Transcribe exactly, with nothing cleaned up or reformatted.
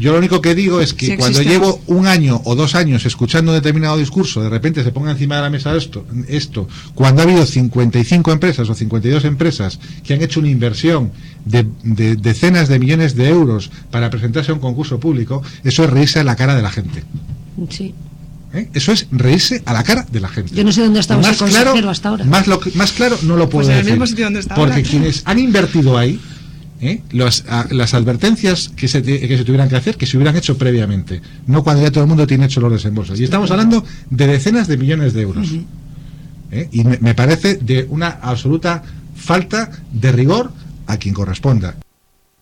Yo lo único que digo es que sí cuando existe. llevo un año o dos años escuchando un determinado discurso, de repente se ponga encima de la mesa esto, esto cuando ha habido cincuenta y cinco empresas o cincuenta y dos empresas que han hecho una inversión de, de decenas de millones de euros para presentarse a un concurso público, eso es reírse a la cara de la gente. Sí. ¿Eh? Eso es reírse a la cara de la gente. Yo no sé dónde estaba ese consejero claro, hasta ahora. Más, lo, más claro no lo puedo pues en decir. el mismo sitio donde está porque ahora. quienes han invertido ahí, ¿eh? Los, a, las advertencias que se, que se tuvieran que hacer, que se hubieran hecho previamente, no cuando ya todo el mundo tiene hecho los desembolsos. Y estamos hablando de decenas de millones de euros. Uh-huh. ¿Eh? Y me, me parece de una absoluta falta de rigor a quien corresponda.